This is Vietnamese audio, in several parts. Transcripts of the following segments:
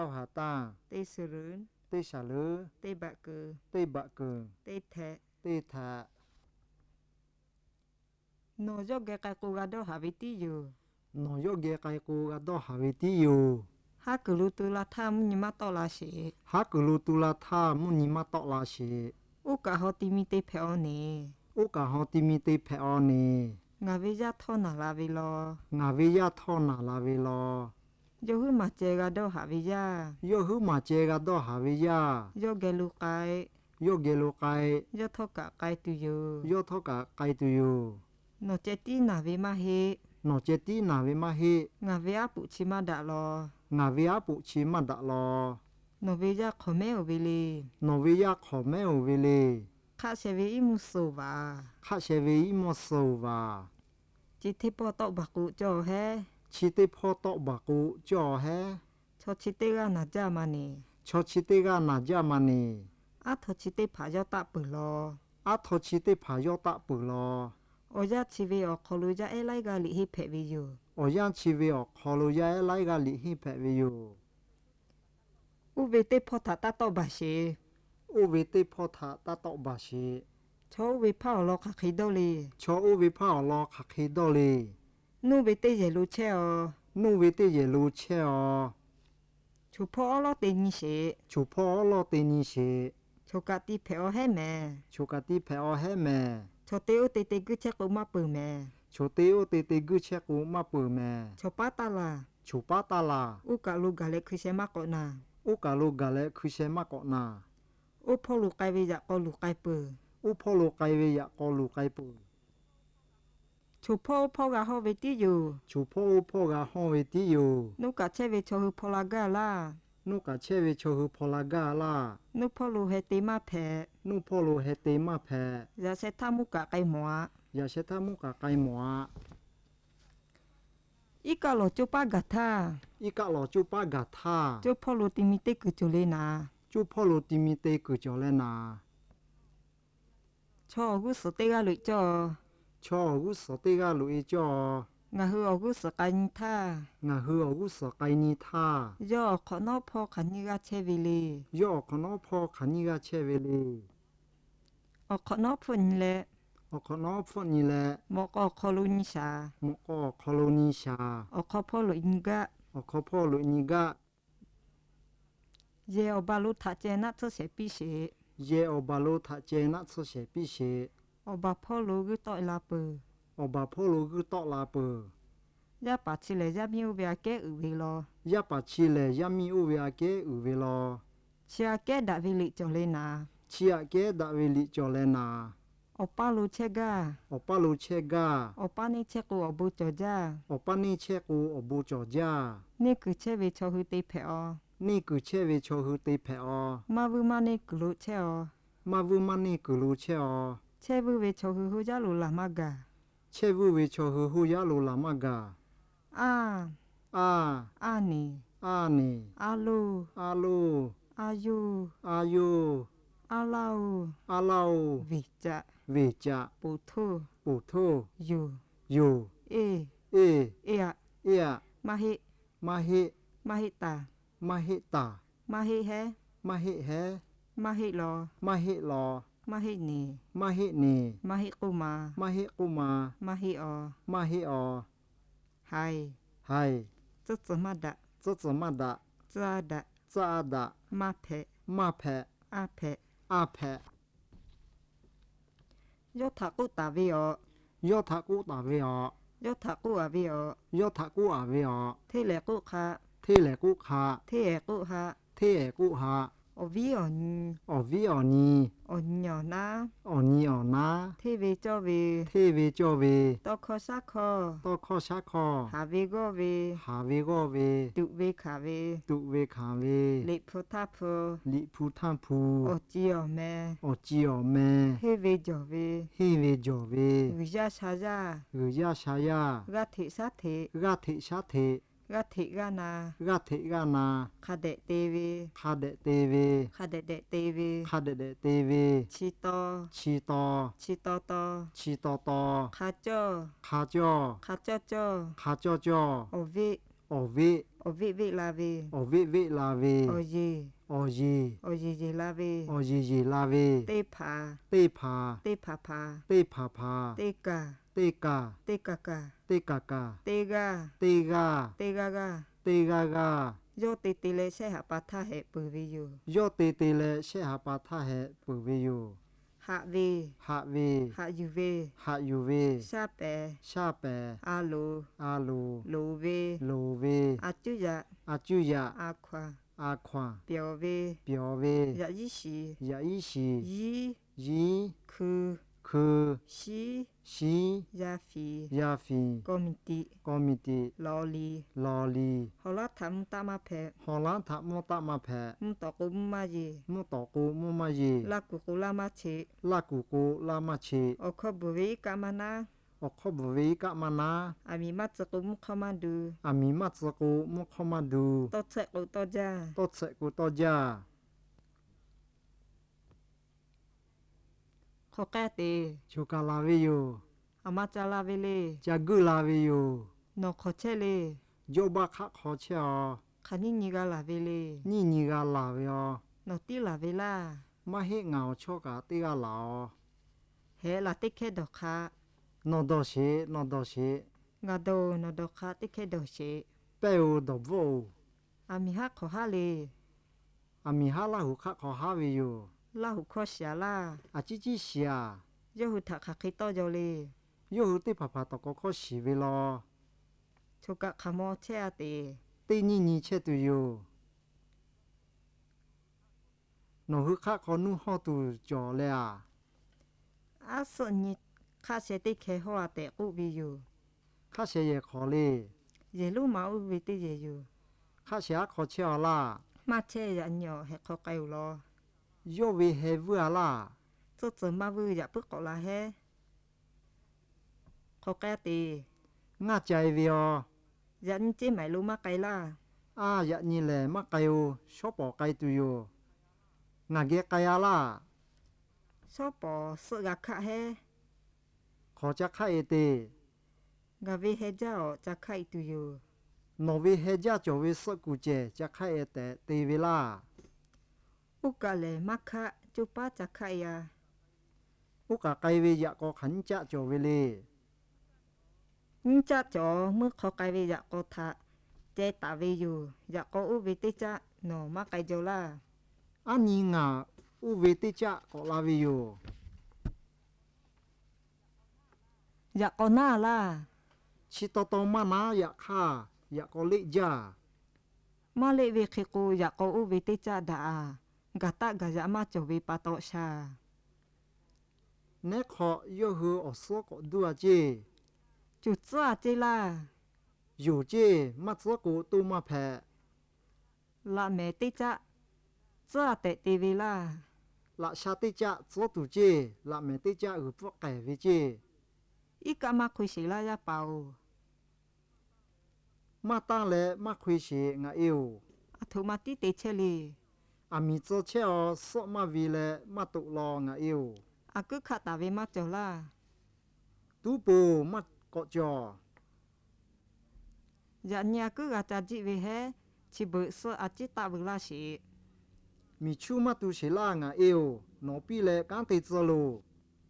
hà ta tê sờ rướn tê xả lứ tê bạ cờ tê bạ cờ tê thẹ tê thạ nó do cái cô gà đó hà vị tí dù nó yo ghé cái cô gà đó hà vi tí yêu ha cứ lưu tư là tham nhưng mà to là sẽ hát cứ lu tu la tha mu ni ma tọ la xì u cả họ tìm mi tê phèo nè ô cả họ tìm mi tê phê o nè ngà về ra thọ nà là về lo ngà vi ya thọ nà la vi lo do hư mà chơi gà đó hà về ra yo hứ mà chê gà đó hà vi ya do cái lưu cái yo ghé lu cái do thọ cả cái tu dù yo thọ cả cái tu yêu nó chơi tí nà về mà hệ nó chê tí nà vi ma hi ngà về áp bụng chi mà đã lo ngà vi á bụ chi mà đã lo nó về ra khó mẹ ở về lì nó vi ya khó mẹ ô vi lì khác sẽ về im sầu và khá sẽ vi mo sầu và chỉ thấy bỏ tao bạc cụ cho he chi tê phô tọ bà cụ cho he cho chỉ thấy ra nà ra mà nè cho chi tê gà nà ja mà nè á thọ chỉ thấy phá cho ta bự lo á thọ chi tê phá yo tạ bự lo ở ra chỉ về ở khó lưu ra ấy lại gà lì hi phê về dù ở yang chi vi ở khó lu ya lại gà lì hi phê vi yêu u về tê phô thả ta tao bà xế ô vi tê phô thả ta tọ bà xì cho về phá lo khắc khí đâu lì cho ô vi phá lo khắc khí đô lì nu về tê dễ lưu chê ở nu vi tê ye lu che o chú phô lo tê nhì xế chủ phô lo tê ni xì cho cả tì phê ở hết mẹ chủ cả tê phê o he mẹ cho tê ô tê tê cứ chắc cũng mà bự mẹ chủ tê ô tê tê gu che cú ma bự mẹ cho bá ta là chủ bá ta la u cả lưu gà lệ cứ xe mắc cọ nà ô cả lu gà lệ khu xe ma cọ na u phô lưu cái về dạ có lưu cái bự ô phô lu cái vi ya có lu cái bự chú phô gà họ về tí dù chủ phô gà ho vi tí yêu nu cả chê về cho hư phô là gà la nu cả che vi cho hư phô la gà la nu phô lưu hệ tê mà phê nu phô lu he tê ma phê dạ sẽ tham mu cả cái mỏ ya sẽ tham mu cả cái mỏ ít cả lo chú ba gà tha y cả lo chú ba gà tha chú phô lưu tì mi tê cứ chú lên à chú phô lu tì mi tê cứ cho lên à cho gu sợ tê gà lụi cho gu sợ tê gà lụi cho ngà hư ở gu sợ cái tha ngà hư ở gu sợ cái ni tha do khó nó phô khả như gà chê vì lì yo có nó phô khả ni gà che về li ở khó nó phô như lệ ở có nó phô ni lệ mọ có khó lưu như xa một có colony sa ở khó phô lụi như gà ở có phô lụi ni gà dê ở ba lũ thả chê nát cho sẽ bí xế ye ở ba lô thà che nát số sẽ bị sẽ ở ba phô lũ cứ tội là bờ ở ba phô lô cứ tọ la bờ giá bà chỉ lệ giá miêu về kế ử về lo ya ba chi le ya mi u ve ke u ve lo chia kế đã về lì cho lên à chi a ke da ve li cho le na ở ba lũ chê gà ở pa lu che ga ở ba ní chê cô ở bù cho ra ở pa ni che ku ở bu cho ja ní cứ chê về cho hư tê phê ọ ni cứ che ve cho hư te phe o mà vừa mà ní cứ lũ chê ọ ma vu ma ni cứ lu che o chê vừa về cho hư hư giá lũ là mà gà che vu ve cho hư hu ya lu la ma ga à a à nì a ni à lù a lu à yu a yu à lau a lau vì chạ ve cha bù thu pu thu yu yu ê e à ya mà hi ma he ta ma he ta mà hi hé ma he he mà hi lo ma he lo mà hi nì ma he ni mà hi cô mà ma he kuma mà hi ọ ma he o hai hai 这怎么的这怎么的这的这的嘛配 ma phe 啊配 a phe yo thà cô ta vi ọ yo tha ku ta ve o yo thà cô à vi ọ yo tha ku a ve o thế lẽ cô khá thế le ku kha thế è cô ha thế e ku ha ở vi ở nhì o vi o ni ở nhỏ na o ni o na thế về cho về thế ve cho ve to khó sát khó to kho sha kho hà về go về ha ve go ve tụ về khả về tu ve kha ve lệ phô thà phô li pu tham pu ở chi ở mẹ o chi o me thế về cho về hi ve jo ve người ra xa ra gu ya sha ya ra thị sát thị ga thị sha thị ra thị ra na ga thị ga na khả đệ tê về kha de te ve khả đệ đệ tê về kha de te ve chi to chi to chi to to chi to to khá cho kha cho khá cho cho kha cho cho ở vị ở vị là về ở vị là về ở gì ở gì là về ở gì là về tê phà tê phà tê phà phà tê phà phà tê cà tê cà tê cà cà tê cà cà tê ga tê ga tê ga ga tê ga ga do tê tê lệ sẽ hạ bát tha hệ bự vi dụ do tê tê lệ sẽ hạ bát tha hệ bự vi dụ hạ về hạ về hạ yu về hạ yu về sa bè sa bè alo alu lô về lô về a chú dạ a chu ya a khoa a khoa biểu về biểu về dạ y xì ya y xì y yi khư khư xí xí ya phì ya phi committee committee lò lì lò lì họ lát thăm ta ma phè họ lan thả mô tạ mà phè mù tọ cô mù ma gì mô tỏ cô mô ma gì la cô cô la ma chế la cụ cô la ma chê ở kho bù vi cả mà na ở khó bù vi cả mà na à mi mắt cho cô mù kho mà du à mi mắt cho cô mô khó mà đu tốt sẽ cô tốt ra tốt sẽ cô tốt ra khó cái tê chú cả la vi yo à má cha la vi lê cha gu la vi yo nó khó chế lê yo ba khắc khó chê à khả ni nhị ga la vi lê ni ga la vi yo nó tí la vi la mà hết ngào cho cả tì ga la hệ là tích hết độc khá nó đó xế ngà đồ nó độc khá tích hết độc chế bèo đó vô à mi hát khó ha lê à mi ha la hù khắc khó ha vi yo la hụ khó xả la à chi xia do hụ thạc khá khí to dầu lê yo hù tì phà phà tỏ có khó xì vi lo cho cả khá mò chế à tê tì ni chê tu yo nó hư khắc khó nu ho tu cho lẹ à à sợ nhị khá sẽ tích khé hoa tệ cụ vi dụ khắc sẽ ye khó lê dễ lúc mà u vi tê dễ dụ khắc sẽ khó chê à la mà chế dạ nhỏ hệ khó cài lo yo vi he vừa la cho chờ mà vui dạ bức có là he khó cái tê ngã chạy vi o dẫn chế mày lúc mà cài la à dạ nhị lệ mắc cây o shop bỏ cây tu yo ngã ghé cây à la số bỏ sợ gà khá he khó chắc khai tê gà vi he dạo chắc khai tu yo nó vi he ra cho vi sợ cụ chè chắc khai tê tê vi la u cả lệ mắc khá chú ba chắc khai à u cả cây vi dạ có khánh cha cho vi lê nhưng chắc cho mức khó cài vi dạ có thà chế tạ vi dụ dạ có u vi tê chắc nó mắc cài dầu la anh nhìn ngà u vi tê cha có la vi yo dạ có na la chỉ to mà na dạ kha dạ có lệ ra mà lệ vi khi cô dạ có u vi tê chắc đã gà ta gà dạ mà cho vi bà tổ xa nè khó yo hư ở số có đua chê chú chua chế la dù chê mắt số cụ tu mà phè là mẹ tê chắc chua tệ tê vi la là sa tê cha số tu chê là mẹ tê cha ở phố kẻ vi chê ít cả mà khuy sĩ la ya bảo mà ta lẽ mà khuy sĩ ngà yêu à thu mà tí tê chê li à mi cho chê ở số mà vì lẽ mà tụ lo ngà yêu à cứ khát ta về mà cho la tu bù mà có cho dạ nhà cứ gà cha chị về hè chỉ bự sơ à chị ta bự la sĩ mi chu mà tu sĩ la ngà yêu nó bị lẽ cán tê cho lù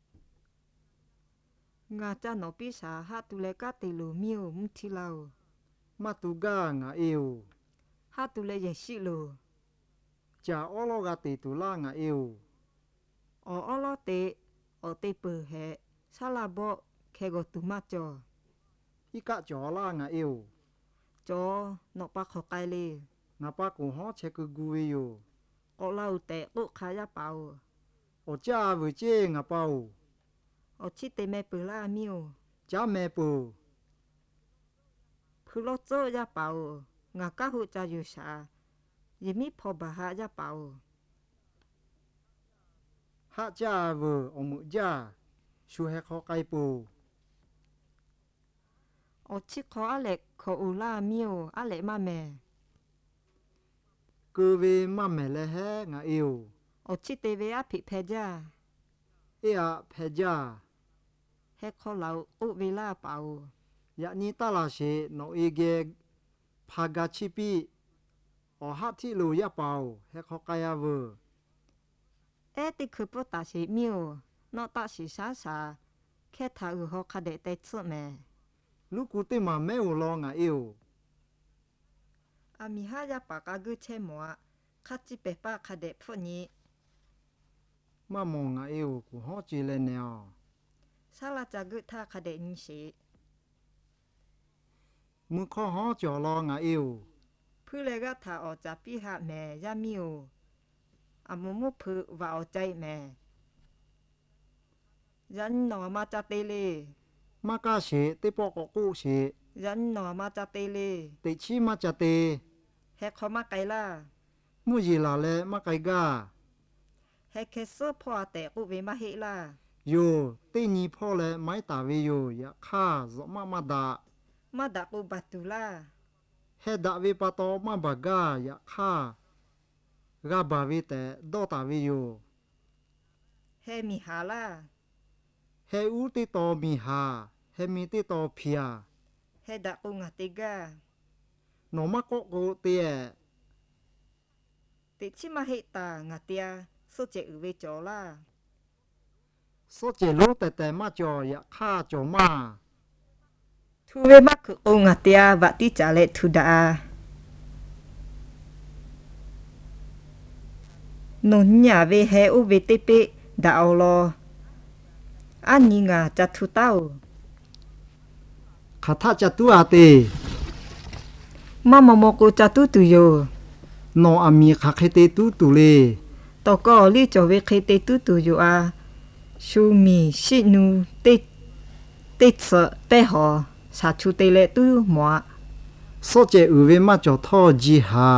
ngà cha nó bị sa hát tu lệ cá tê lù miêu mù thi lâu mà tu ga ngà yêu hát tu lệ dễ xị lù cha ô lo gà tê tu la ngà yêu ở lo tê ở tê bự hè sa la bộ khe gò tu mà cho ít cả chó la ngà yêu cho nó ba khó cài li ngà ba cụ hót chê cứ gu yêu có lâu tê ụ khá ya bảo ở cha vừa chê ngà bao ở chị tê mẹ bự la miêu cha mẹ bù phứ lô chơ ya bảo ngà cá hụ cha yu sa yếm mi phò bà hạ ya bảo hạ cha vừa ở mũi cha su he khó cây bù ở chị khó á lệ khó ụ la miêu á lệ ma mẹ cứ về mà mẹ lẽ he ngà yêu ở chị tê về á bị phê ya ê à phê cha he khó lâu ụ về la bảo dạ ni ta là sẽ nó ý ghê พากาชิปีอหัดที่ลูยาเปาให้เขากายาเวอเอติคือปุตตาชิมิวนอตาชิซาซาแค่ทาอุฮอคาเดเตซึแมลูกกูเตมาแม่อุลองอ่ะเอวอามิฮายาปากากุเชมัวคาจิเปปาคาเดพวนี้มามองอ่ะเอวกูฮอจีเลยแนวซาลาจากุทาคาเดนิชิมึงข้อฮอจอลองอ่ะเอวผู้เลกาทาออกจากปีหาแม่ยามิโออามุมุพือว่าเอาใจแม่ยันหนอมาจากเตเลมากาเชเตปอกกูเชยันหนอมาจากเตเลเตชิมาจะเตเฮคอมาไกล่ามุจีลาเลมาไกกาเฮเคโซพ่อแต่กูเวมาเฮล่าโยเตนีพ่อและไม้ตาเวโยยะข้าซอมามาดามาดักกูบัตุล่าเฮดาเวปาโตมาบากายะข้ากาบาเวแต่ดอตาเวโยเฮมิฮาล่าเฮอูติโตมีหาเฮมีติโตเพียเฮดักกูงาติกาหนอมาโกโกเตียติชิมาเฮตางาเตียสุเจอุเวจอล่าโซเจโลแต่มาจอยะข้าจอมาทูเวมาคือองาเตียวัติจาเลทุดานนญาเวเฮอุเวติปิดาเอาโลอันนี้งาจัทุเต้าคาถาจะตัวเตมามโมกุจัตุตุโยนออามีคาเคเตตุตุเลตอก็ลิจเวเคเตตุตุโยอาชูมีชินูติสเตหอสาชุเตเลตุหมัวโซเจอุเวมาจอทอจีหา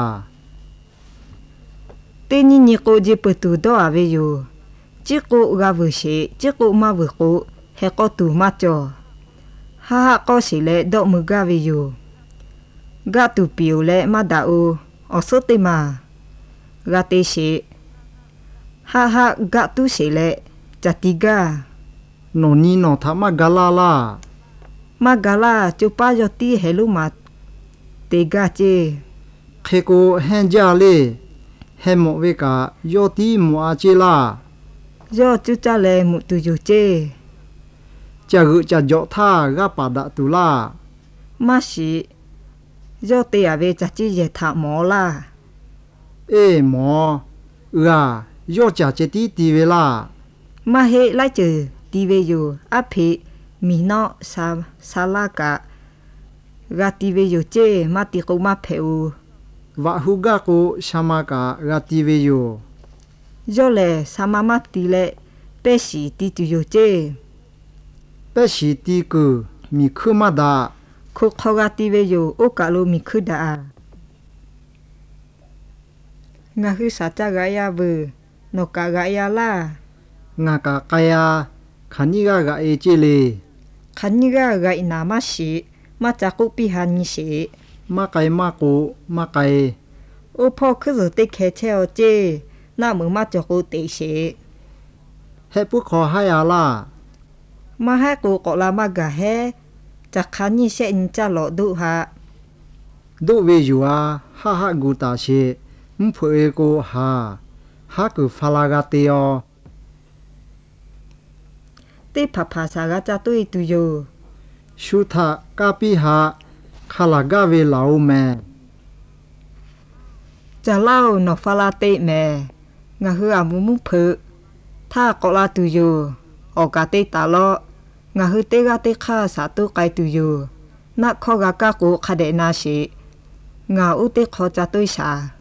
เตนินิโกจิปตุดออาเวโยจิโกกาเวเชจิโกมาเวโกเฮโกตุมาจอฮาฮาก็สิเลดอมุกาเวโยกาตุปิโอเลมาดาโอออสเตมากาเตเชฮาฮากาตุเชเลจัติกาโนนีโนทามากาลาลามากาลาจุปายติเฮลุมาเตกาเจเคโกเฮนจาเลเฮโมเวกาโยติมัวเจลายอจุจาเลมุตุโยเจจะกึจะจอท่ากาปาดะตุลามาชิยอเตอาเวจัจิเยทาหมอลาเอหมอเอือยอจะเจติติเวลามาเฮไลเจอดีเวโยอภิมีนอซาลากะกาติเวโยเจมาติกุมาเพอูวะฮุกาโกชามากากาติเวโยยอเลสามามาติเลเปชิติตุโยเจเปชิติกุมีคุมาดาคุขกาติเวโยโอกาโลมิคุดางาฮึสาจากายาเบนกากายาลางากากายาขานิกากาเอเจเลคันนิกากาอินามาชิมาจากกุปิหานิเชมาไกมาโกมาไกโอพ่อคือสุติเคเชลเจน้ามือมาจากกุเตเชเฮปุขอให้อาลามาให้กูกอลามากะเฮจากคันนิเชอินจาโลดุฮะดูเวยูอาฮาฮากูตาเชมุเพเอโกฮาฮากุฟาลากาเตโอติพาพาสากาจาตุยตุโยชุทากาปิหาคาลากาเวลาแมจะเล่านอฟาลาเตแมงาฮืออามุมุเพถ้ากอลาตุโยออกาเตตาโลงาฮือเตกาเตคาสาตุไกตุโยนักขอกากาโกคาเดนาชิงาอุเตขอจาตุยชา